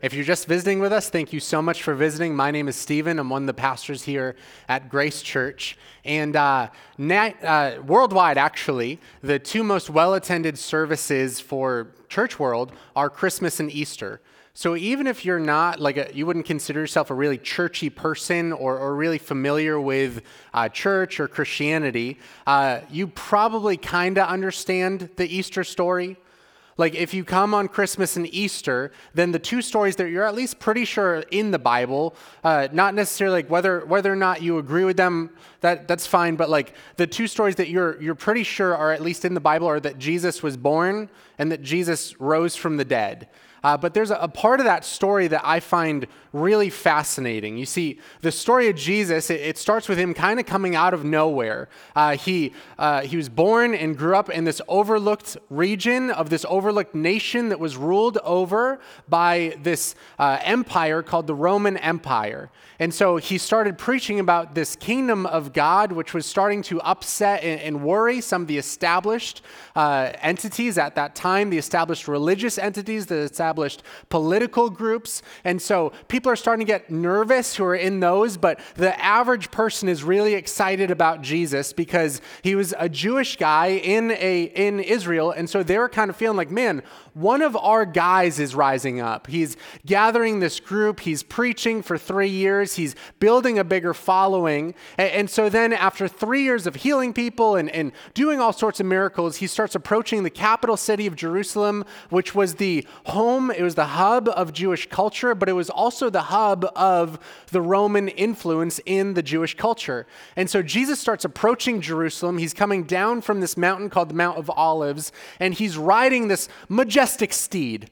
If you're just visiting with us, thank you so much for visiting. My name is Stephen. I'm one of the pastors here at Grace Church. And worldwide, actually, the two most well-attended services for church world are Christmas and Easter. So even if you're not, you wouldn't consider yourself a really churchy person or really familiar with church or Christianity, you probably kind of understand the Easter story. Like if you come on Christmas and Easter, then the two stories that you're at least pretty sure are in the Bible, not necessarily like whether or not you agree with them, that's fine. But like the two stories that you're pretty sure are at least in the Bible are that Jesus was born and that Jesus rose from the dead. But there's a part of that story that I find really fascinating. You see, the story of Jesus, it starts with him kind of coming out of nowhere. He was born and grew up in this overlooked region of this overlooked nation that was ruled over by this empire called the Roman Empire. And so he started preaching about this kingdom of God, which was starting to upset and worry some of the established entities at that time, the established religious entities, the established political groups. And so people are starting to get nervous who are in those, but the average person is really excited about Jesus because he was a Jewish guy in Israel. And so they were kind of feeling like, man, one of our guys is rising up. He's gathering this group. He's preaching for 3 years. He's building a bigger following. And so then after 3 years of healing people and doing all sorts of miracles, he starts approaching the capital city of Jerusalem, which was the home, it was the hub of Jewish culture, but it was also the hub of the Roman influence in the Jewish culture. And so Jesus starts approaching Jerusalem. He's coming down from this mountain called the Mount of Olives, and he's riding this majestic steed.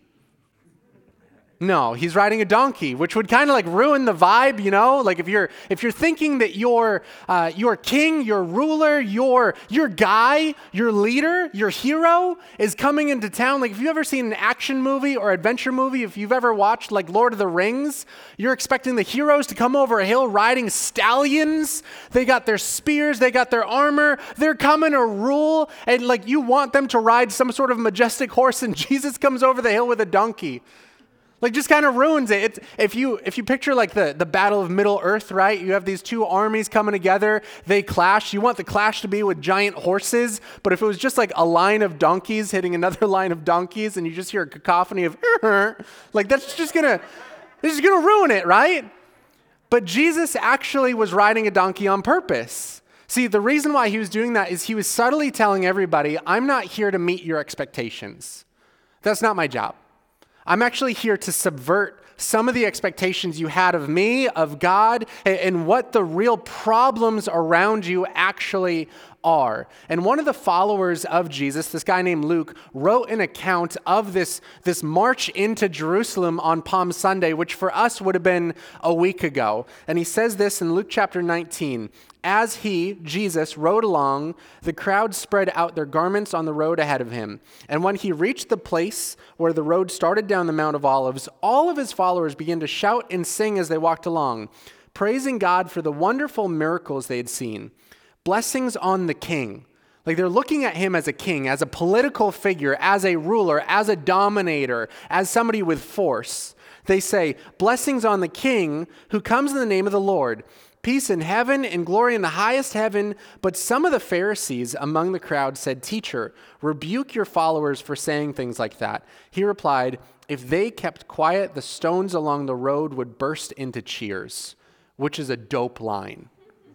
No, he's riding a donkey, which would kind of like ruin the vibe, you know? Like if you're thinking that your king, your ruler, your guy, your leader, your hero is coming into town. Like if you've ever seen an action movie or adventure movie, if you've ever watched like Lord of the Rings, you're expecting the heroes to come over a hill riding stallions. They got their spears, they got their armor, they're coming to rule, and like you want them to ride some sort of majestic horse, and Jesus comes over the hill with a donkey. Like just kind of ruins it. If you picture like the Battle of Middle Earth, right? You have these two armies coming together. They clash. You want the clash to be with giant horses, but if it was just like a line of donkeys hitting another line of donkeys, and you just hear a cacophony of like that's just gonna ruin it, right? But Jesus actually was riding a donkey on purpose. See, the reason why he was doing that is he was subtly telling everybody, I'm not here to meet your expectations. That's not my job. I'm actually here to subvert some of the expectations you had of me, of God, and what the real problems around you actually are. And one of the followers of Jesus, this guy named Luke, wrote an account of this march into Jerusalem on Palm Sunday, which for us would have been a week ago. And he says this in Luke chapter 19. As he, Jesus, rode along, the crowd spread out their garments on the road ahead of him. And when he reached the place where the road started down the Mount of Olives, all of his followers began to shout and sing as they walked along, praising God for the wonderful miracles they had seen. Blessings on the king. Like they're looking at him as a king, as a political figure, as a ruler, as a dominator, as somebody with force. They say, blessings on the king who comes in the name of the Lord. Peace in heaven and glory in the highest heaven. But some of the Pharisees among the crowd said, Teacher, rebuke your followers for saying things like that. He replied, if they kept quiet, the stones along the road would burst into cheers, which is a dope line,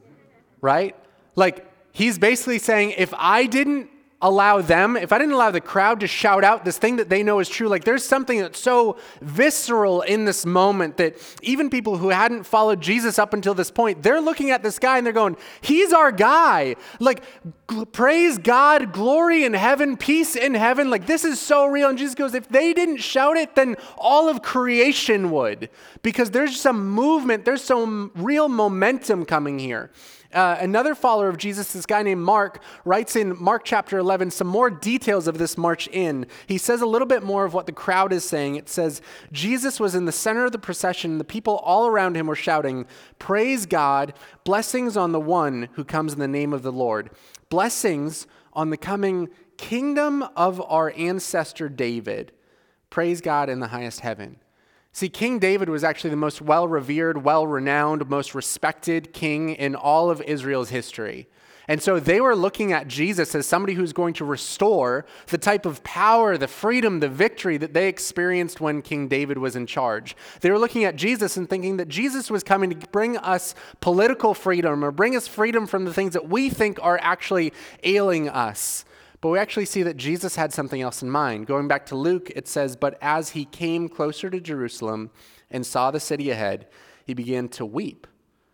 right? Like he's basically saying, if I didn't allow the crowd to shout out this thing that they know is true, like there's something that's so visceral in this moment that even people who hadn't followed Jesus up until this point, they're looking at this guy and they're going, he's our guy. Like, praise God, glory in heaven, peace in heaven. Like this is so real. And Jesus goes, if they didn't shout it, then all of creation would, because there's some movement, there's some real momentum coming here. Another follower of Jesus, this guy named Mark, writes in Mark chapter 11 some more details of this march in. He says a little bit more of what the crowd is saying. It says, Jesus was in the center of the procession, and the people all around him were shouting, praise God, blessings on the one who comes in the name of the Lord. Blessings on the coming kingdom of our ancestor David. Praise God in the highest heaven. See, King David was actually the most well-revered, well-renowned, most respected king in all of Israel's history. And so they were looking at Jesus as somebody who's going to restore the type of power, the freedom, the victory that they experienced when King David was in charge. They were looking at Jesus and thinking that Jesus was coming to bring us political freedom or bring us freedom from the things that we think are actually ailing us. But we actually see that Jesus had something else in mind. Going back to Luke, it says, "But as he came closer to Jerusalem and saw the city ahead, he began to weep.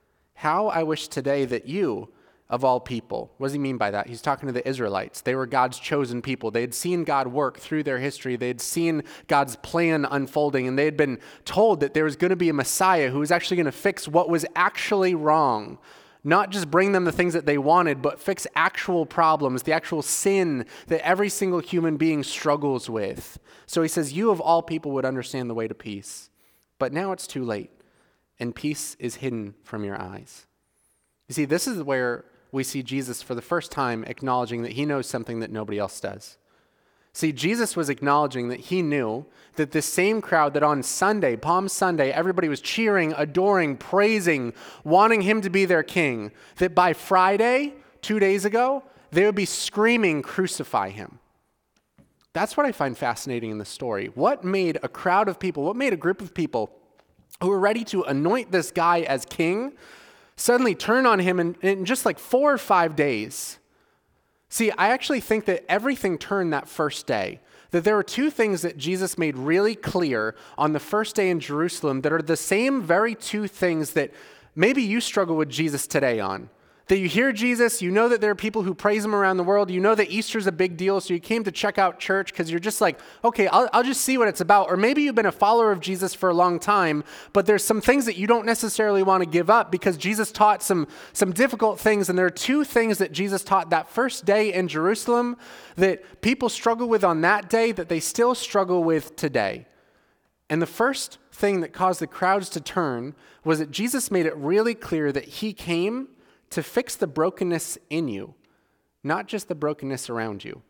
How I wish today that you, of all people," what does he mean by that? He's talking to the Israelites. They were God's chosen people. They had seen God work through their history. They had seen God's plan unfolding, and they had been told that there was going to be a Messiah who was actually going to fix what was actually wrong. Not just bring them the things that they wanted, but fix actual problems, the actual sin that every single human being struggles with. So he says, you of all people would understand the way to peace. But now it's too late, and peace is hidden from your eyes. You see, this is where we see Jesus for the first time acknowledging that he knows something that nobody else does. See, Jesus was acknowledging that he knew that this same crowd that on Sunday, Palm Sunday, everybody was cheering, adoring, praising, wanting him to be their king, that by Friday, 2 days ago, they would be screaming, "Crucify him." That's what I find fascinating in the story. What made a crowd of people, what made a group of people who were ready to anoint this guy as king suddenly turn on him in just like 4 or 5 days? See, I actually think that everything turned that first day. That there were two things that Jesus made really clear on the first day in Jerusalem that are the same very two things that maybe you struggle with Jesus today on. That you hear Jesus, you know that there are people who praise him around the world, you know that Easter's a big deal, so you came to check out church because you're just like, okay, I'll just see what it's about. Or maybe you've been a follower of Jesus for a long time, but there's some things that you don't necessarily want to give up because Jesus taught some difficult things, and there are two things that Jesus taught that first day in Jerusalem that people struggle with on that day that they still struggle with today. And the first thing that caused the crowds to turn was that Jesus made it really clear that he came to fix the brokenness in you, not just the brokenness around you.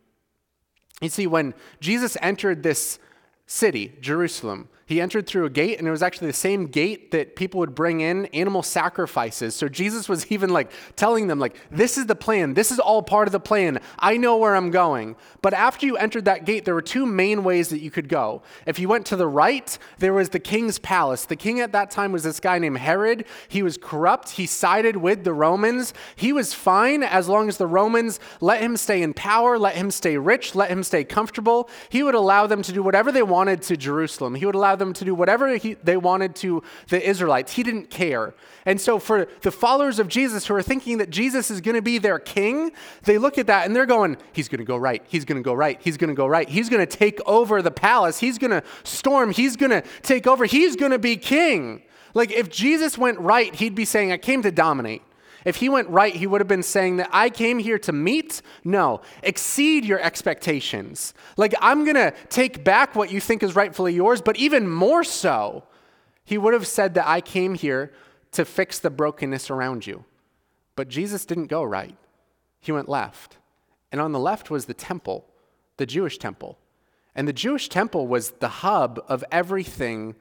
You see, when Jesus entered this city, Jerusalem, he entered through a gate, and it was actually the same gate that people would bring in animal sacrifices. So Jesus was even like telling them, like, this is the plan. This is all part of the plan. I know where I'm going. But after you entered that gate, there were two main ways that you could go. If you went to the right, there was the king's palace. The king at that time was this guy named Herod. He was corrupt. He sided with the Romans. He was fine as long as the Romans let him stay in power, let him stay rich, let him stay comfortable. He would allow them to do whatever they wanted to Jerusalem. He would allow them to do whatever they wanted to the Israelites. He didn't care. And so for the followers of Jesus who are thinking that Jesus is going to be their king, they look at that and they're going, he's going to go right. He's going to go right. He's going to go right. He's going to take over the palace. He's going to storm. He's going to take over. He's going to be king. Like if Jesus went right, he'd be saying, I came to dominate. If he went right, he would have been saying that I came here to meet, no, exceed your expectations. Like I'm going to take back what you think is rightfully yours, but even more so, he would have said that I came here to fix the brokenness around you. But Jesus didn't go right. He went left. And on the left was the temple, the Jewish temple. And the Jewish temple was the hub of everything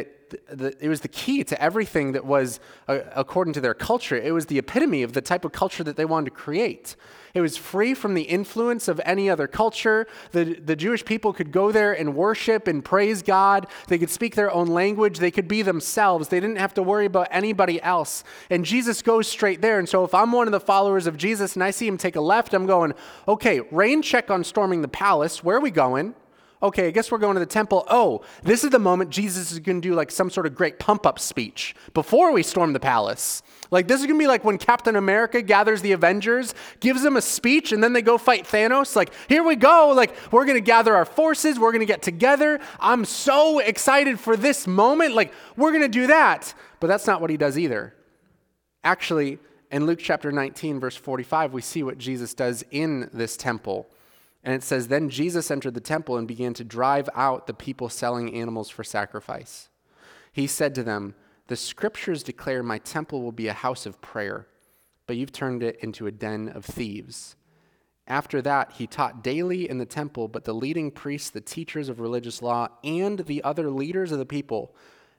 it was the key to everything that was according to their culture. It was the epitome of the type of culture that they wanted to create. It was free from the influence of any other culture. The Jewish people could go there and worship and praise God. They could speak their own language. They could be themselves. They didn't have to worry about anybody else. And Jesus goes straight there. And so if I'm one of the followers of Jesus and I see him take a left, I'm going, okay, rain check on storming the palace. Where are we going? Okay, I guess we're going to the temple. Oh, this is the moment Jesus is going to do like some sort of great pump-up speech before we storm the palace. Like this is going to be like when Captain America gathers the Avengers, gives them a speech, and then they go fight Thanos. Like, here we go. Like, we're going to gather our forces. We're going to get together. I'm so excited for this moment. Like, we're going to do that. But that's not what he does either. Actually, in Luke chapter 19, verse 45, we see what Jesus does in this temple. And it says, then Jesus entered the temple and began to drive out the people selling animals for sacrifice. He said to them, the scriptures declare my temple will be a house of prayer, but you've turned it into a den of thieves. After that, he taught daily in the temple, but the leading priests, the teachers of religious law, and the other leaders of the people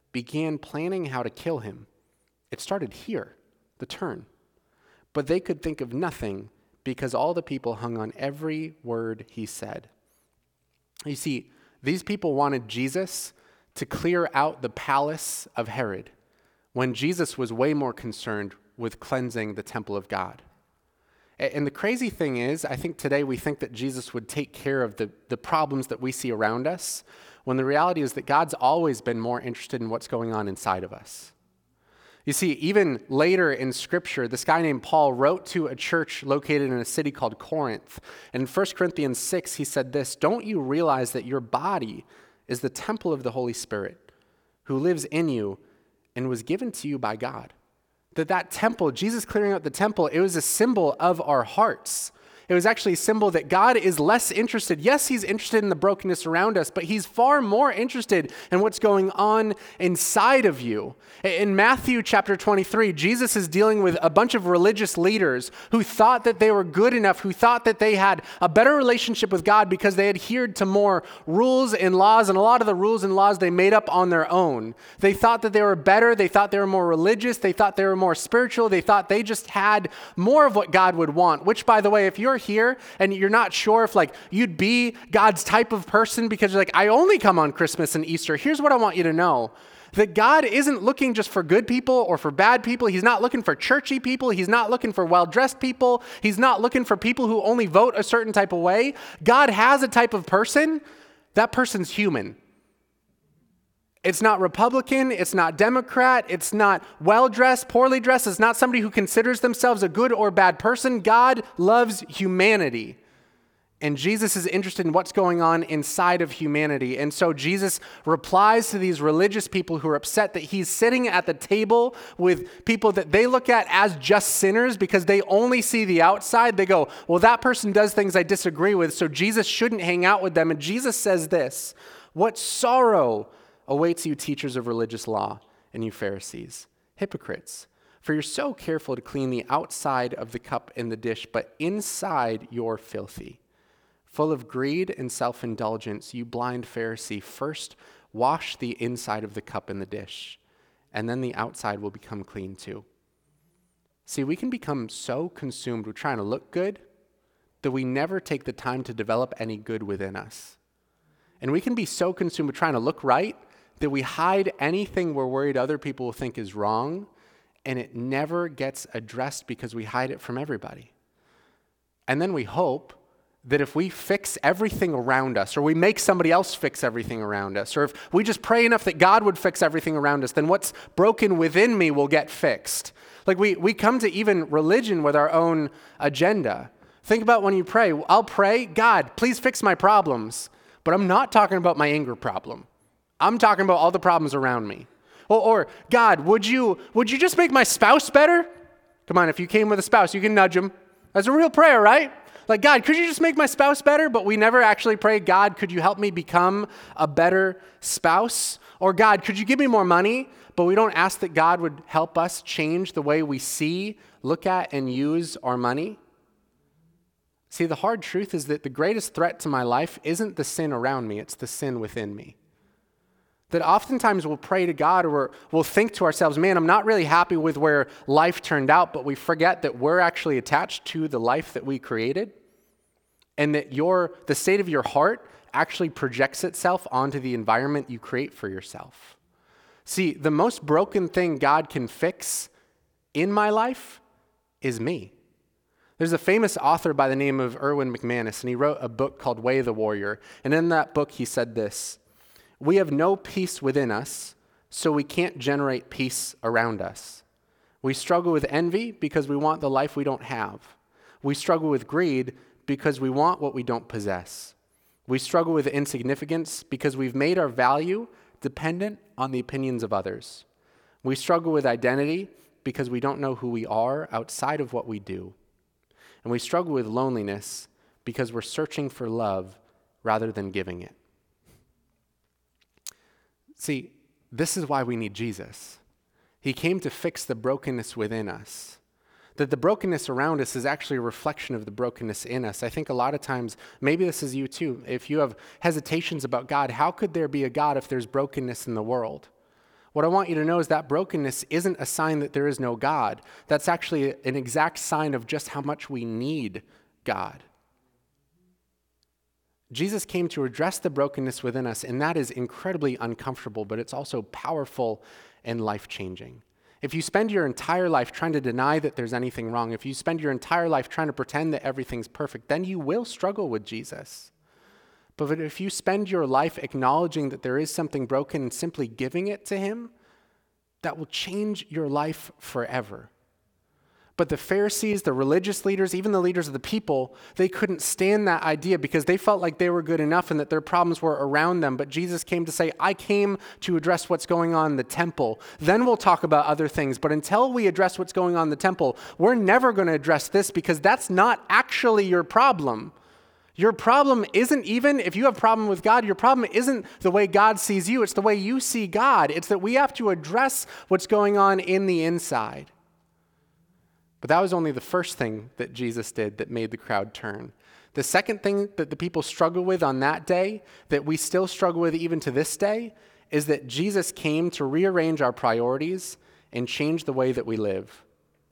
began planning how to kill him. It started here, the turn. But they could think of nothing because all the people hung on every word he said. You see, these people wanted Jesus to clear out the palace of Herod when Jesus was way more concerned with cleansing the temple of God. And the crazy thing is, I think today we think that Jesus would take care of the problems that we see around us, when the reality is that God's always been more interested in what's going on inside of us. You see, even later in Scripture, this guy named Paul wrote to a church located in a city called Corinth. And in 1 Corinthians 6, he said this, "Don't you realize that your body is the temple of the Holy Spirit, who lives in you and was given to you by God?" That temple, Jesus clearing out the temple, it was a symbol of our hearts. It was actually a symbol that God is less interested. Yes, he's interested in the brokenness around us, but he's far more interested in what's going on inside of you. In Matthew chapter 23, Jesus is dealing with a bunch of religious leaders who thought that they were good enough, who thought that they had a better relationship with God because they adhered to more rules and laws, and a lot of the rules and laws they made up on their own. They thought that they were better. They thought they were more religious. They thought they were more spiritual. They thought they just had more of what God would want, which, by the way, if you're here and you're not sure if you'd be God's type of person because you're like, I only come on Christmas and Easter, here's what I want you to know. That God isn't looking just for good people or for bad people. He's not looking for churchy people. He's not looking for well-dressed people. He's not looking for people who only vote a certain type of way. God has a type of person. That person's human. It's not Republican, it's not Democrat, it's not well-dressed, poorly dressed, it's not somebody who considers themselves a good or bad person. God loves humanity. And Jesus is interested in what's going on inside of humanity. And so Jesus replies to these religious people who are upset that he's sitting at the table with people that they look at as just sinners because they only see the outside. They go, well, that person does things I disagree with, so Jesus shouldn't hang out with them. And Jesus says this, "What sorrow awaits you, teachers of religious law, and you Pharisees, hypocrites, for you're so careful to clean the outside of the cup and the dish, but inside you're filthy. Full of greed and self-indulgence, you blind Pharisee, first wash the inside of the cup and the dish, and then the outside will become clean too." See, we can become so consumed with trying to look good that we never take the time to develop any good within us. And we can be so consumed with trying to look right that we hide anything we're worried other people will think is wrong, and it never gets addressed because we hide it from everybody. And then we hope that if we fix everything around us, or we make somebody else fix everything around us, or if we just pray enough that God would fix everything around us, then what's broken within me will get fixed. We come to even religion with our own agenda. Think about when you pray. I'll pray, God, please fix my problems. But I'm not talking about my anger problem. I'm talking about all the problems around me. Or God, would you just make my spouse better? Come on, if you came with a spouse, you can nudge him. That's a real prayer, right? God, could you just make my spouse better? But we never actually pray, God, could you help me become a better spouse? Or God, could you give me more money? But we don't ask that God would help us change the way we see, look at, and use our money. See, the hard truth is that the greatest threat to my life isn't the sin around me, it's the sin within me. That oftentimes we'll pray to God or we'll think to ourselves, man, I'm not really happy with where life turned out, but we forget that we're actually attached to the life that we created and that the state of your heart actually projects itself onto the environment you create for yourself. See, the most broken thing God can fix in my life is me. There's a famous author by the name of Erwin McManus, and he wrote a book called Way of the Warrior. And in that book, he said this, "We have no peace within us, so we can't generate peace around us. We struggle with envy because we want the life we don't have. We struggle with greed because we want what we don't possess. We struggle with insignificance because we've made our value dependent on the opinions of others. We struggle with identity because we don't know who we are outside of what we do. And we struggle with loneliness because we're searching for love rather than giving it." See, this is why we need Jesus. He came to fix the brokenness within us. That the brokenness around us is actually a reflection of the brokenness in us. I think a lot of times, maybe this is you too, if you have hesitations about God, how could there be a God if there's brokenness in the world? What I want you to know is that brokenness isn't a sign that there is no God. That's actually an exact sign of just how much we need God. Jesus came to address the brokenness within us, and that is incredibly uncomfortable, but it's also powerful and life-changing. If you spend your entire life trying to deny that there's anything wrong, if you spend your entire life trying to pretend that everything's perfect, then you will struggle with Jesus. But if you spend your life acknowledging that there is something broken and simply giving it to him, that will change your life forever. But the Pharisees, the religious leaders, even the leaders of the people, they couldn't stand that idea because they felt like they were good enough and that their problems were around them. But Jesus came to say, I came to address what's going on in the temple. Then we'll talk about other things. But until we address what's going on in the temple, we're never going to address this because that's not actually your problem. Your problem isn't even, if you have a problem with God, your problem isn't the way God sees you. It's the way you see God. It's that we have to address what's going on in the inside. But that was only the first thing that Jesus did that made the crowd turn. The second thing that the people struggled with on that day, that we still struggle with even to this day, is that Jesus came to rearrange our priorities and change the way that we live.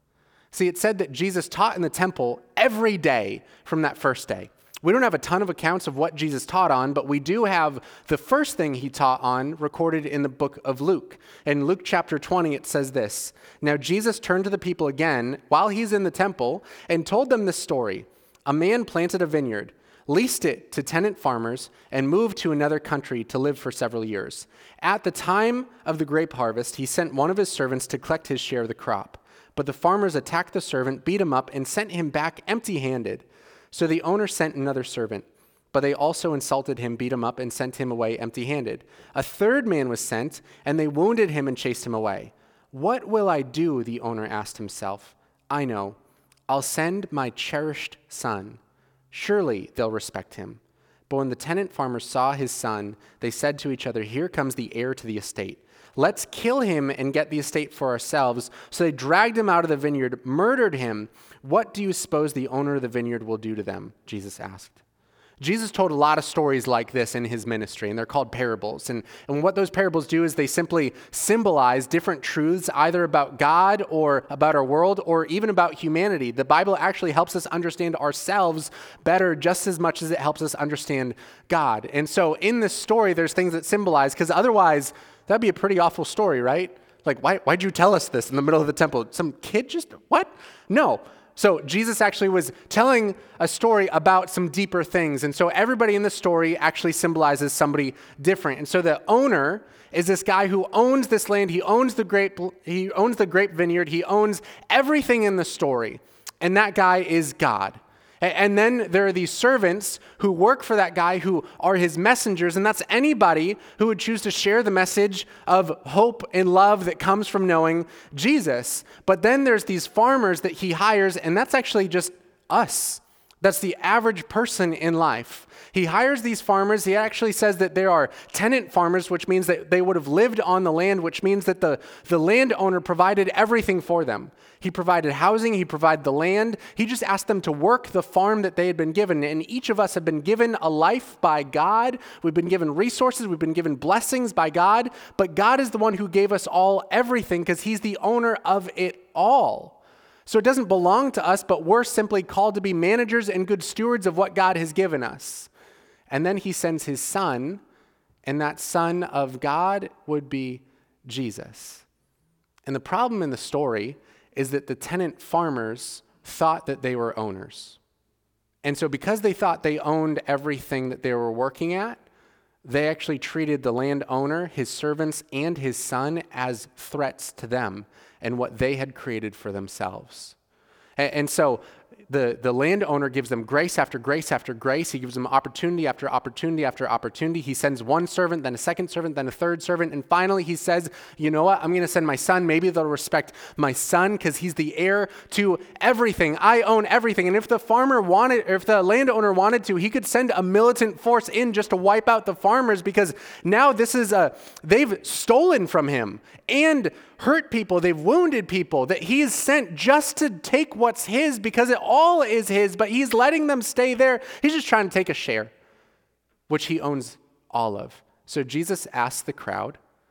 See, it said that Jesus taught in the temple every day from that first day. We don't have a ton of accounts of what Jesus taught on, but we do have the first thing he taught on recorded in the book of Luke. In Luke chapter 20, it says this, Now Jesus turned to the people again while he's in the temple and told them this story. A man planted a vineyard, leased it to tenant farmers, and moved to another country to live for several years. At the time of the grape harvest, he sent one of his servants to collect his share of the crop. But the farmers attacked the servant, beat him up, and sent him back empty-handed. So the owner sent another servant, but they also insulted him, beat him up, and sent him away empty-handed. A third man was sent, and they wounded him and chased him away. What will I do? The owner asked himself. I know. I'll send my cherished son. Surely they'll respect him. But when the tenant farmers saw his son, they said to each other, Here comes the heir to the estate. Let's kill him and get the estate for ourselves. So they dragged him out of the vineyard, murdered him. What do you suppose the owner of the vineyard will do to them? Jesus asked. Jesus told a lot of stories like this in his ministry, and they're called parables. And what those parables do is they simply symbolize different truths, either about God or about our world or even about humanity. The Bible actually helps us understand ourselves better just as much as it helps us understand God. And so in this story, there's things that symbolize, because otherwise, that'd be a pretty awful story, right? Like, why'd you tell us this in the middle of the temple? Some kid just, what? No. So Jesus actually was telling a story about some deeper things. And so everybody in the story actually symbolizes somebody different. And so the owner is this guy who owns this land. He owns the grape vineyard. He owns everything in the story. And that guy is God. And then there are these servants who work for that guy who are his messengers, and that's anybody who would choose to share the message of hope and love that comes from knowing Jesus. But then there's these farmers that he hires, and that's actually just us. That's the average person in life. He hires these farmers. He actually says that they are tenant farmers, which means that they would have lived on the land, which means that the landowner provided everything for them. He provided housing. He provided the land. He just asked them to work the farm that they had been given. And each of us have been given a life by God. We've been given resources. We've been given blessings by God. But God is the one who gave us all everything because he's the owner of it all. So it doesn't belong to us, but we're simply called to be managers and good stewards of what God has given us. And then he sends his son, and that son of God would be Jesus. And the problem in the story is that the tenant farmers thought that they were owners. And so because they thought they owned everything that they were working at, they actually treated the landowner, his servants, and his son as threats to them and what they had created for themselves. And so the landowner gives them grace after grace after grace. He gives them opportunity after opportunity after opportunity. He sends one servant, then a second servant, then a third servant. And finally he says, you know what? I'm going to send my son. Maybe they'll respect my son because he's the heir to everything. I own everything. And if the landowner wanted to, he could send a militant force in just to wipe out the farmers because now they've stolen from him and hurt people. They've wounded people that he is sent just to take what's his because it all is his, but he's letting them stay there. He's just trying to take a share, which he owns all of. So Jesus asks the crowd,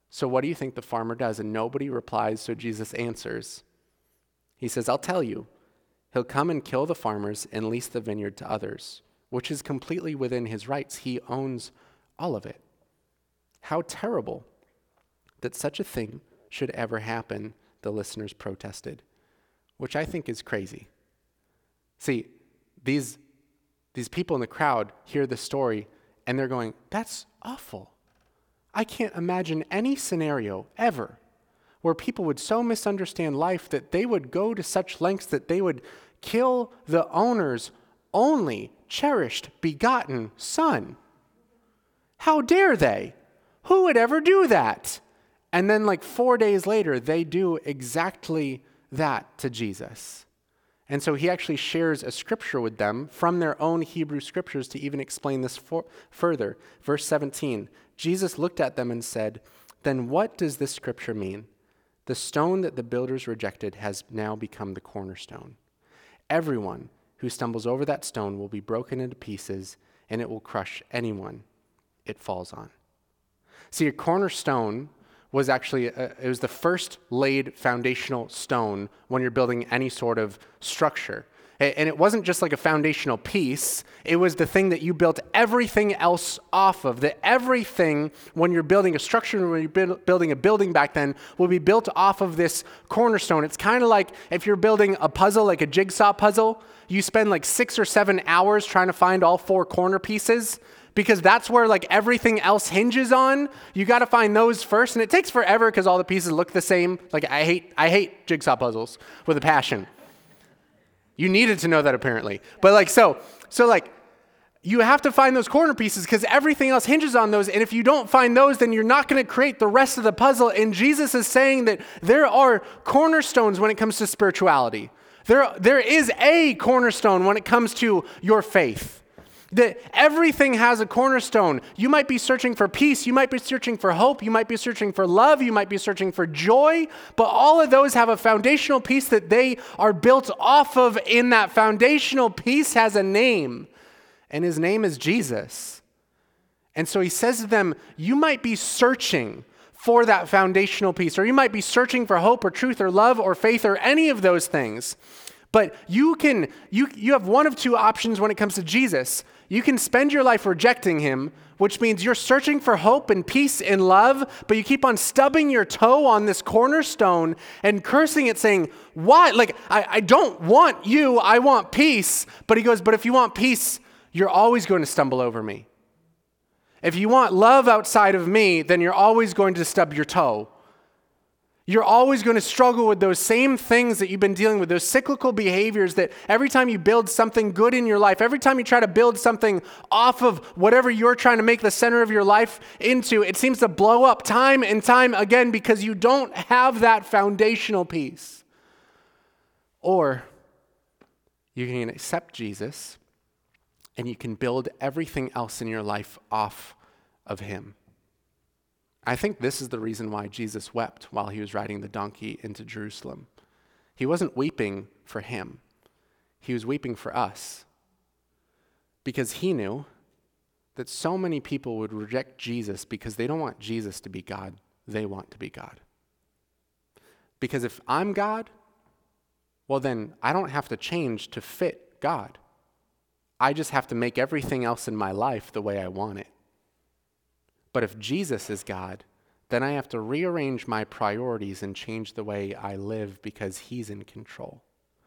So what do you think the farmer does? And nobody replies, so Jesus answers. He says, I'll tell you. He'll come and kill the farmers and lease the vineyard to others, which is completely within his rights. He owns all of it. How terrible that such a thing should ever happen, the listeners protested, which I think is crazy. See, these people in the crowd hear the story and they're going, that's awful. I can't imagine any scenario ever where people would so misunderstand life that they would go to such lengths that they would kill the owner's only cherished, begotten son. How dare they? Who would ever do that? And then 4 days later, they do exactly that to Jesus. And so he actually shares a scripture with them from their own Hebrew scriptures to even explain this further. Verse 17, Jesus looked at them and said, then what does this scripture mean? The stone that the builders rejected has now become the cornerstone. Everyone who stumbles over that stone will be broken into pieces, and it will crush anyone it falls on. See, a cornerstone was actually, it was the first laid foundational stone when you're building any sort of structure. And it wasn't just like a foundational piece, it was the thing that you built everything else off of. That everything, when you're building a structure, when you're building a building back then, will be built off of this cornerstone. It's kind of like if you're building a puzzle, like a jigsaw puzzle, you spend 6 or 7 hours trying to find all 4 corner pieces, because that's where everything else hinges on. You got to find those first, and it takes forever because all the pieces look the same. I hate jigsaw puzzles with a passion. You needed to know that apparently. But so you have to find those corner pieces because everything else hinges on those. And if you don't find those, then you're not going to create the rest of the puzzle. And Jesus is saying that there are cornerstones when it comes to spirituality. There is a cornerstone when it comes to your faith. That everything has a cornerstone. You might be searching for peace. You might be searching for hope. You might be searching for love. You might be searching for joy. But all of those have a foundational piece that they are built off of. And that foundational piece has a name. And his name is Jesus. And so he says to them, you might be searching for that foundational piece. Or you might be searching for hope or truth or love or faith or any of those things. But you have one of two options when it comes to Jesus. You can spend your life rejecting him, which means you're searching for hope and peace and love, but you keep on stubbing your toe on this cornerstone and cursing it, saying, why? I don't want you, I want peace. But he goes, but if you want peace, you're always going to stumble over me. If you want love outside of me, then you're always going to stub your toe. You're always going to struggle with those same things that you've been dealing with, those cyclical behaviors that every time you build something good in your life, every time you try to build something off of whatever you're trying to make the center of your life into, it seems to blow up time and time again because you don't have that foundational piece. Or you can accept Jesus and you can build everything else in your life off of him. I think this is the reason why Jesus wept while he was riding the donkey into Jerusalem. He wasn't weeping for him. He was weeping for us. Because he knew that so many people would reject Jesus because they don't want Jesus to be God. They want to be God. Because if I'm God, well then I don't have to change to fit God. I just have to make everything else in my life the way I want it. But if Jesus is God, then I have to rearrange my priorities and change the way I live because he's in control.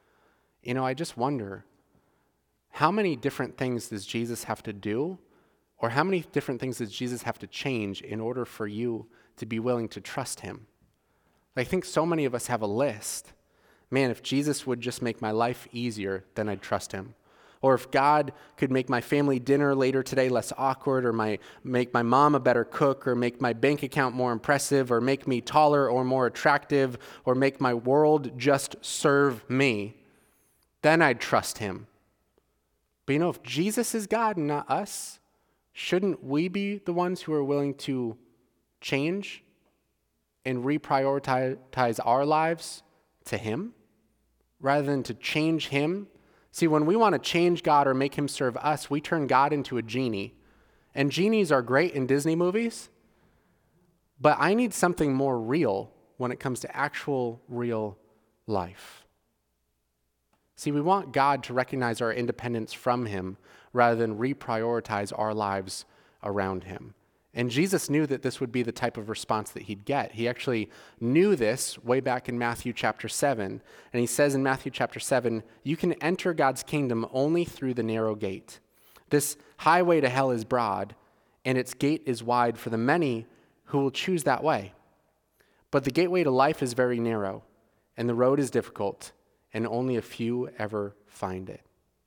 I just wonder, how many different things does Jesus have to do? Or how many different things does Jesus have to change in order for you to be willing to trust him? I think so many of us have a list. Man, if Jesus would just make my life easier, then I'd trust him. Or if God could make my family dinner later today less awkward, or make my mom a better cook, or make my bank account more impressive, or make me taller or more attractive, or make my world just serve me, then I'd trust him. But if Jesus is God and not us, shouldn't we be the ones who are willing to change and reprioritize our lives to him rather than to change him? See, when we want to change God or make him serve us, we turn God into a genie. And genies are great in Disney movies, but I need something more real when it comes to actual real life. See, we want God to recognize our independence from him rather than reprioritize our lives around him. And Jesus knew that this would be the type of response that he'd get. He actually knew this way back in Matthew chapter 7. And he says in Matthew chapter 7, you can enter God's kingdom only through the narrow gate. This highway to hell is broad, and its gate is wide for the many who will choose that way. But the gateway to life is very narrow, and the road is difficult, and only a few ever find it.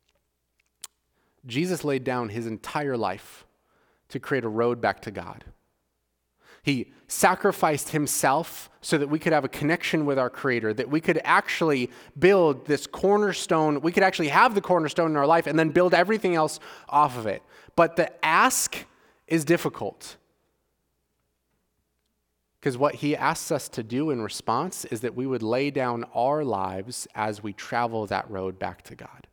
Jesus laid down his entire life to create a road back to God. He sacrificed himself so that we could have a connection with our Creator, that we could actually build this cornerstone. We could actually have the cornerstone in our life and then build everything else off of it. But the ask is difficult, because what he asks us to do in response is that we would lay down our lives as we travel that road back to God.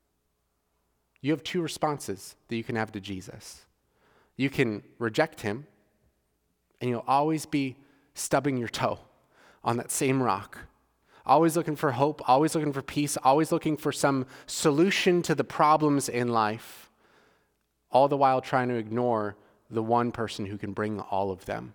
You have two responses that you can have to Jesus. You can reject him, and you'll always be stubbing your toe on that same rock, always looking for hope, always looking for peace, always looking for some solution to the problems in life, all the while trying to ignore the one person who can bring all of them.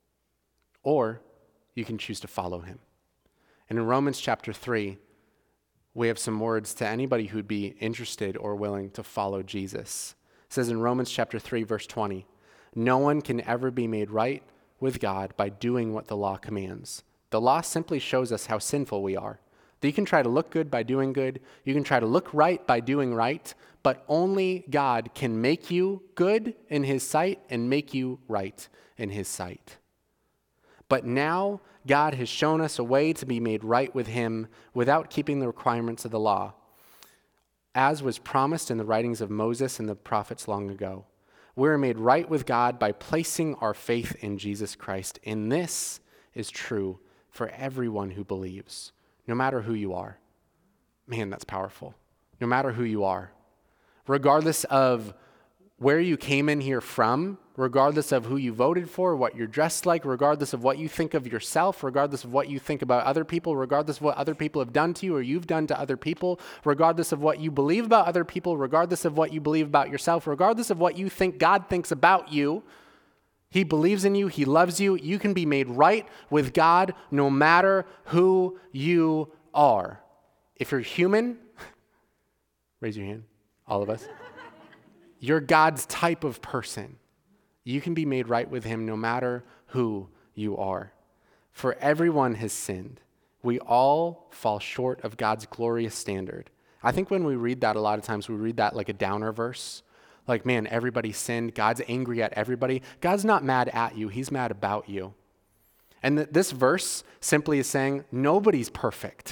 Or you can choose to follow him. And in Romans chapter 3, we have some words to anybody who'd be interested or willing to follow Jesus. It says in Romans chapter 3, verse 20, no one can ever be made right with God by doing what the law commands. The law simply shows us how sinful we are. That you can try to look good by doing good. You can try to look right by doing right, but only God can make you good in his sight and make you right in his sight. But now God has shown us a way to be made right with him without keeping the requirements of the law, as was promised in the writings of Moses and the prophets long ago. We are made right with God by placing our faith in Jesus Christ. And this is true for everyone who believes, no matter who you are. Man, that's powerful. No matter who you are. Regardless of where you came in here from, regardless of who you voted for, what you're dressed like, regardless of what you think of yourself, regardless of what you think about other people, regardless of what other people have done to you or you've done to other people, regardless of what you believe about other people, regardless of what you believe about yourself, regardless of what you think God thinks about you, he believes in you, he loves you, you can be made right with God no matter who you are. If you're human, raise your hand, all of us. You're God's type of person. You can be made right with him no matter who you are. For everyone has sinned. We all fall short of God's glorious standard. I think when we read that, a lot of times we read that like a downer verse. Like, man, everybody sinned. God's angry at everybody. God's not mad at you. He's mad about you. And this verse simply is saying nobody's perfect.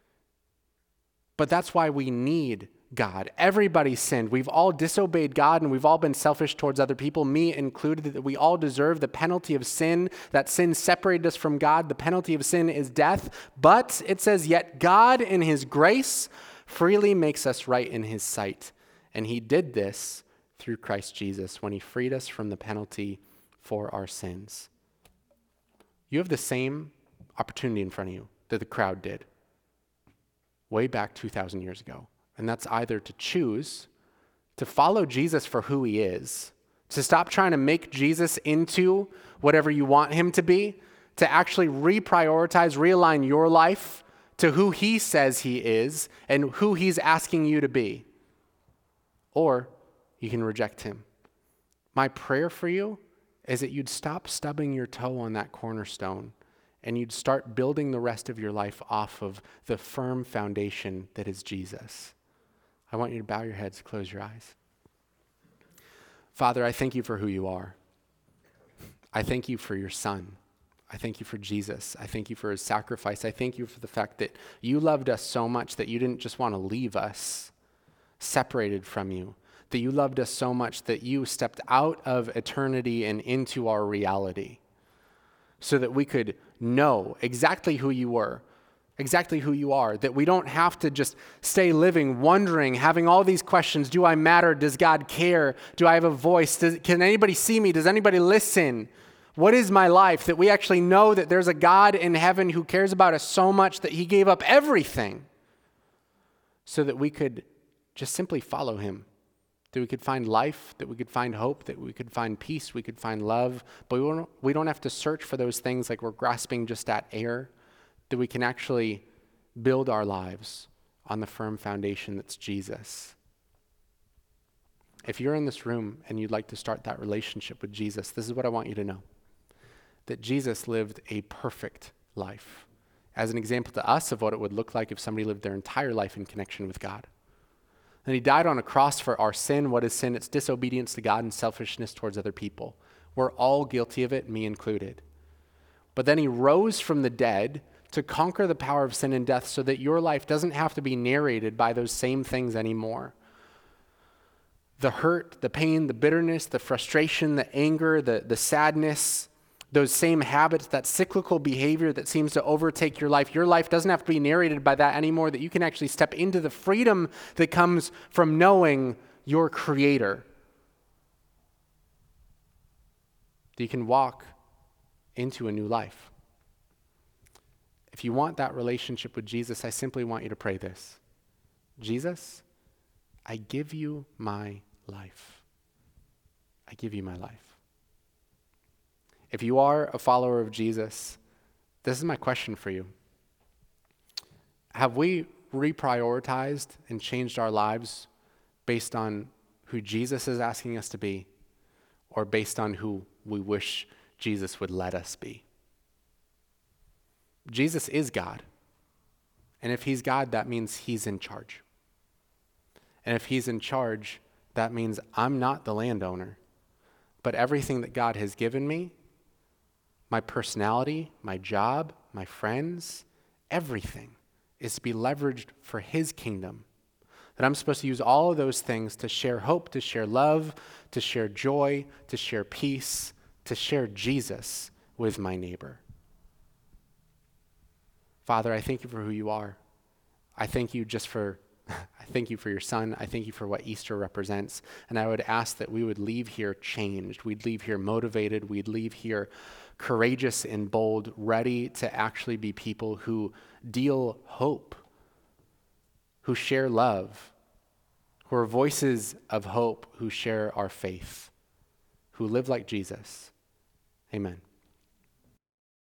But that's why we need God. Everybody sinned. We've all disobeyed God, and we've all been selfish towards other people, me included, that we all deserve the penalty of sin. That sin separated us from God. The penalty of sin is death. But it says, yet God in his grace freely makes us right in his sight. And he did this through Christ Jesus when he freed us from the penalty for our sins. You have the same opportunity in front of you that the crowd did way back 2,000 years ago. And that's either to choose to follow Jesus for who he is, to stop trying to make Jesus into whatever you want him to be, to actually reprioritize, realign your life to who he says he is and who he's asking you to be. Or you can reject him. My prayer for you is that you'd stop stubbing your toe on that cornerstone and you'd start building the rest of your life off of the firm foundation that is Jesus. I want you to bow your heads, close your eyes. Father, I thank you for who you are. I thank you for your Son. I thank you for Jesus. I thank you for his sacrifice. I thank you for the fact that you loved us so much that you didn't just want to leave us separated from you, that you loved us so much that you stepped out of eternity and into our reality so that we could know exactly who you were, exactly who you are, that we don't have to just stay living, wondering, having all these questions. Do I matter? Does God care? Do I have a voice? Can anybody see me? Does anybody listen? What is my life? That we actually know that there's a God in heaven who cares about us so much that he gave up everything so that we could just simply follow him, that we could find life, that we could find hope, that we could find peace, we could find love, but we don't have to search for those things like we're grasping just at air, that we can actually build our lives on the firm foundation that's Jesus. If you're in this room and you'd like to start that relationship with Jesus, this is what I want you to know. That Jesus lived a perfect life as an example to us of what it would look like if somebody lived their entire life in connection with God. And he died on a cross for our sin. What is sin? It's disobedience to God and selfishness towards other people. We're all guilty of it, me included. But then he rose from the dead to conquer the power of sin and death so that your life doesn't have to be narrated by those same things anymore. The hurt, the pain, the bitterness, the frustration, the anger, the sadness, those same habits, that cyclical behavior that seems to overtake your life doesn't have to be narrated by that anymore, that you can actually step into the freedom that comes from knowing your Creator. That you can walk into a new life. If you want that relationship with Jesus, I simply want you to pray this. Jesus, I give you my life. I give you my life. If you are a follower of Jesus, this is my question for you. Have we reprioritized and changed our lives based on who Jesus is asking us to be, or based on who we wish Jesus would let us be? Jesus is God. And if he's God, that means he's in charge. And if he's in charge, that means I'm not the landowner. But everything that God has given me, my personality, my job, my friends, everything is to be leveraged for his kingdom. That I'm supposed to use all of those things to share hope, to share love, to share joy, to share peace, to share Jesus with my neighbor. Father, I thank you for who you are. I thank you I thank you for your son. I thank you for what Easter represents. And I would ask that we would leave here changed. We'd leave here motivated. We'd leave here courageous and bold, ready to actually be people who deal hope, who share love, who are voices of hope, who share our faith, who live like Jesus. Amen.